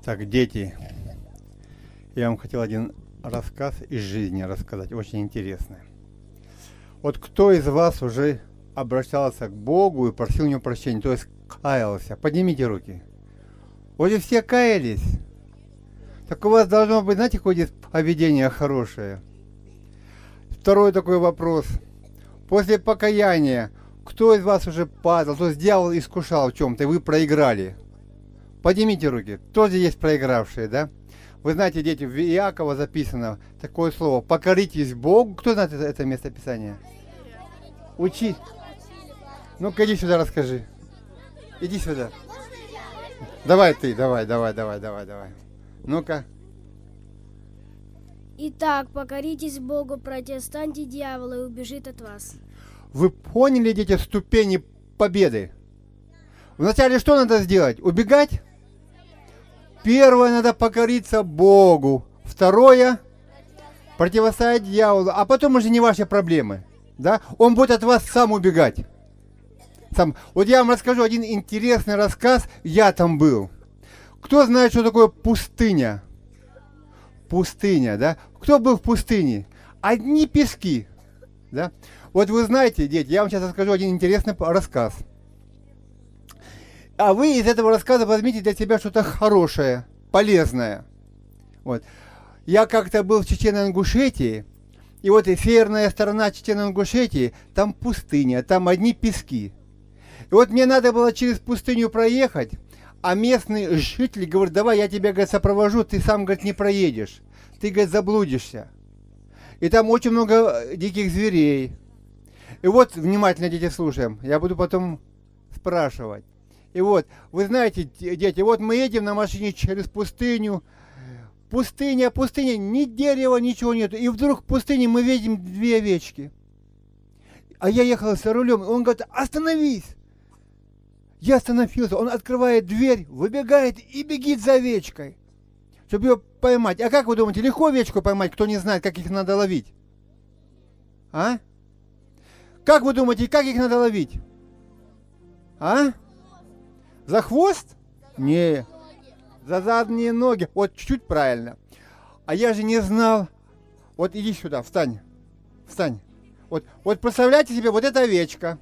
Так, дети, я вам хотел один рассказ из жизни рассказать, очень интересный. Вот кто из вас уже обращался к Богу и просил у него прощения, то есть каялся? Поднимите руки. Вот и все каялись. Так у вас должно быть, знаете, какое поведение хорошее. Второй такой вопрос. После покаяния, кто из вас уже падал, то есть дьявол искушал в чем-то, и вы проиграли? Поднимите руки. Тоже есть проигравшие, да? Вы знаете, дети, в Иакова записано такое слово. Покоритесь Богу. Кто знает это место Писания? Учи. Ну-ка, иди сюда, расскажи. Иди сюда. Давай ты, давай. Ну-ка. Итак, покоритесь Богу, протестаньте дьявола и убежит от вас. Вы поняли, дети, ступени победы? Вначале что надо сделать? Убегать? Первое, надо покориться Богу. Второе, противостоять дьяволу. А потом уже не ваши проблемы. Да? Он будет от вас сам убегать. Сам. Вот я вам расскажу один интересный рассказ. Я там был. Кто знает, что такое пустыня? Пустыня, да? Кто был в пустыне? Одни пески. Да? Вот вы знаете, дети, я вам сейчас расскажу один интересный рассказ. А вы из этого рассказа возьмите для себя что-то хорошее, полезное. Вот. Я как-то был в Чечено-Ингушетии, и вот и северная сторона Чечено-Ингушетии, там пустыня, там одни пески. И вот мне надо было через пустыню проехать, а местный житель говорит: давай я тебя, говорит, сопровожу, ты сам, говорит, не проедешь, ты, говорит, заблудишься. И там очень много диких зверей. И вот, внимательно, дети, слушаем, я буду потом спрашивать. И вот, вы знаете, дети, вот мы едем на машине через пустыню. Пустыня, ни дерева, ничего нет. И вдруг в пустыне мы видим две овечки. А я ехал за рулем, и он говорит: остановись. Я остановился, он открывает дверь, выбегает и бегит за овечкой, чтобы ее поймать. А как вы думаете, легко овечку поймать, кто не знает, как их надо ловить? А? Как вы думаете, как их надо ловить? А? За хвост? Не. За задние ноги. Вот чуть-чуть правильно. А я же не знал. Вот иди сюда, встань. Встань. Вот представляете себе, вот эта овечка.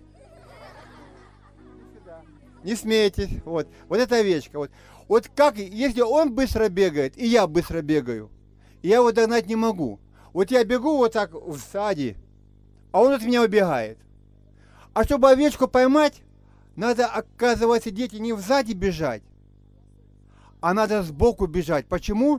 Не смейтесь. Вот эта овечка. Вот как, если он быстро бегает, и я быстро бегаю, и я его догнать не могу. Вот я бегу вот так в саде, а он от меня убегает. А чтобы овечку поймать, надо, оказывается, дети, не сзади бежать, а надо сбоку бежать. Почему?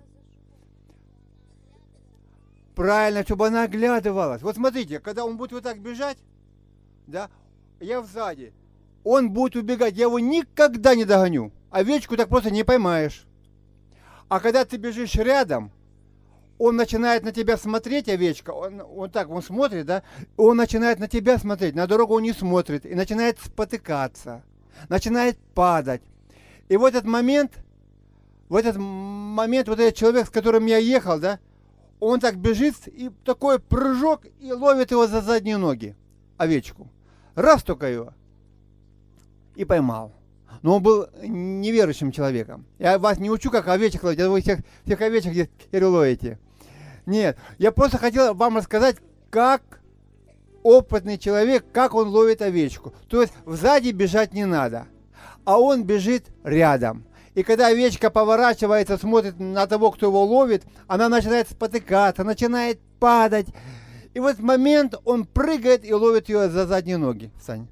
Правильно, чтобы она оглядывалась. Вот смотрите, когда он будет вот так бежать, да, я сзади, он будет убегать, я его никогда не догоню. Овечку так просто не поймаешь. А когда ты бежишь рядом, он начинает на тебя смотреть, овечка, он смотрит, да, он начинает на тебя смотреть, на дорогу он не смотрит, и начинает спотыкаться, начинает падать. И в этот момент вот этот человек, с которым я ехал, да, он так бежит, и такой прыжок, и ловит его за задние ноги, овечку. Раз только его, и поймал. Но он был неверующим человеком. Я вас не учу, как овечек ловить, а вы всех овечек здесь ловите. Нет, я просто хотел вам рассказать, как опытный человек, как он ловит овечку. То есть сзади бежать не надо, а он бежит рядом. И когда овечка поворачивается, смотрит на того, кто его ловит, она начинает спотыкаться, начинает падать. И в этот момент он прыгает и ловит ее за задние ноги. Сань.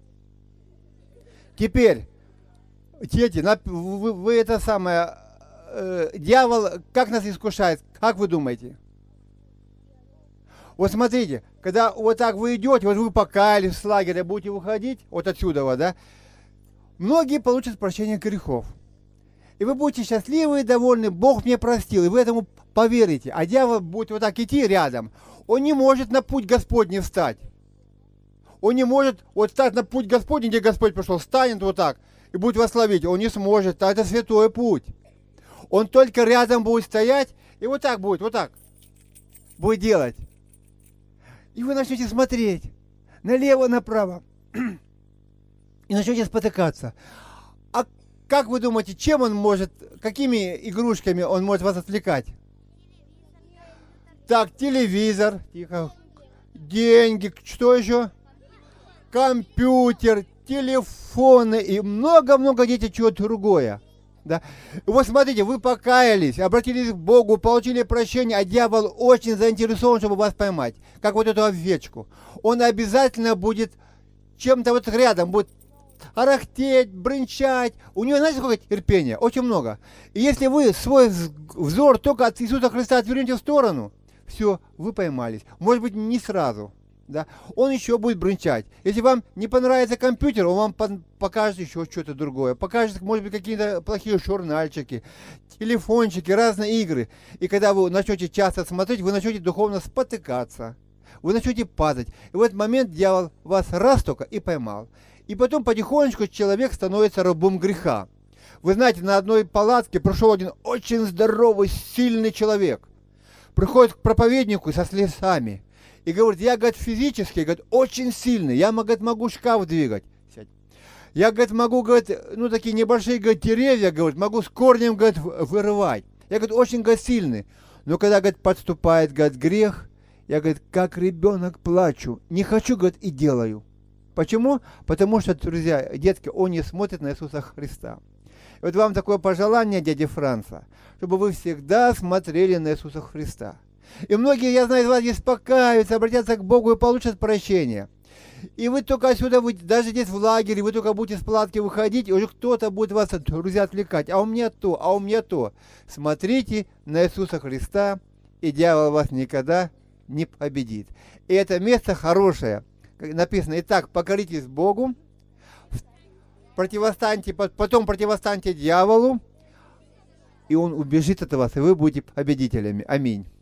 Теперь, дети, вы это самое, дьявол как нас искушает, как вы думаете? Вот смотрите, когда вот так вы идете, вот вы покаялись с лагеря, будете выходить, вот отсюда, да, многие получат прощение грехов. И вы будете счастливы и довольны, Бог мне простил, и вы этому поверите. А дьявол будет вот так идти рядом, он не может на путь Господний встать. Он не может вот встать на путь Господний, где Господь пришел, встанет вот так и будет вас ловить. Он не сможет, а это святой путь. Он только рядом будет стоять и вот так будет делать. И вы начнете смотреть налево, направо и начнете спотыкаться. А Как вы думаете, чем он может, какими игрушками он может вас отвлекать? Так, телевизор, тихо, деньги, что еще? Компьютер, телефоны и много-много, дети, чего другое. Да? Вот смотрите, вы покаялись, обратились к Богу, получили прощение, а дьявол очень заинтересован, чтобы вас поймать, как вот эту овечку. Он обязательно будет чем-то вот рядом, будет арахтеть, брынчать. У него, знаете, сколько терпения? Очень много. И если вы свой взор только от Иисуса Христа отвернете в сторону, все, вы поймались. Может быть, не сразу. Да? Он еще будет брынчать. Если вам не понравится компьютер, он вам покажет еще что-то другое. Покажет, может быть, какие-то плохие журнальчики, телефончики, разные игры. И когда вы начнете часто смотреть, вы начнете духовно спотыкаться. Вы начнете падать. И в этот момент дьявол вас раз только и поймал. И потом потихонечку человек становится рабом греха. Вы знаете, на одной палатке пришел один очень здоровый, сильный человек. Приходит к проповеднику со слезами. И говорит, я, говорит, физически, говорит, очень сильный. Я, говорит, могу шкаф двигать. Я, говорит, могу, говорит, ну, такие небольшие, говорит, деревья, говорит, могу с корнем, говорит, вырывать. Я, говорит, очень, говорит, сильный. Но когда, говорит, подступает, говорит, грех, я, говорит, как ребенок плачу. Не хочу, говорит, и делаю. Почему? Потому что, друзья, детки, он не смотрит на Иисуса Христа. И вот вам такое пожелание, дяди Франца, чтобы вы всегда смотрели на Иисуса Христа. И многие, я знаю, из вас здесь покаются, обратятся к Богу и получат прощение. И вы только отсюда, вы, даже здесь в лагере, вы только будете с палатки выходить, и уже кто-то будет вас, друзья, отвлекать. А у меня то, а у меня то. Смотрите на Иисуса Христа, и дьявол вас никогда не победит. И это место хорошее. Написано, итак, покоритесь Богу, противостаньте, потом противостаньте дьяволу, и он убежит от вас, и вы будете победителями. Аминь.